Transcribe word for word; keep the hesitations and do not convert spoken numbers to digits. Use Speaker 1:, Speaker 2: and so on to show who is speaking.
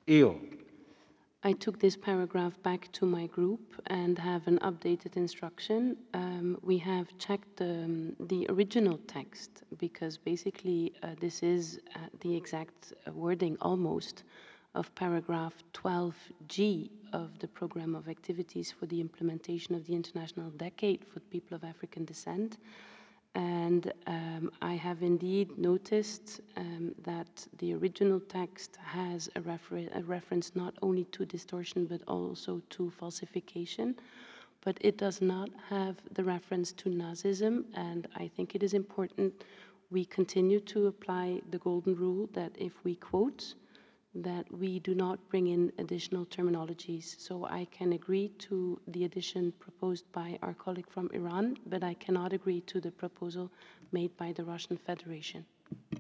Speaker 1: Io,
Speaker 2: I took this paragraph back to my group and have an updated instruction. Um, we have checked um, the original text because basically uh, this is uh, the exact uh, wording almost of paragraph twelve G of the Program of Activities for the Implementation of the International Decade for People of African Descent. And um, I have indeed noticed um, that the original text has a, refer a reference not only to distortion but also to falsification, but it does not have the reference to Nazism. And I think it is important we continue to apply the golden rule that if we quote, that we do not bring in additional terminologies. So I can agree to the addition proposed by our colleague from Iran, but I cannot agree to the proposal made by the Russian Federation.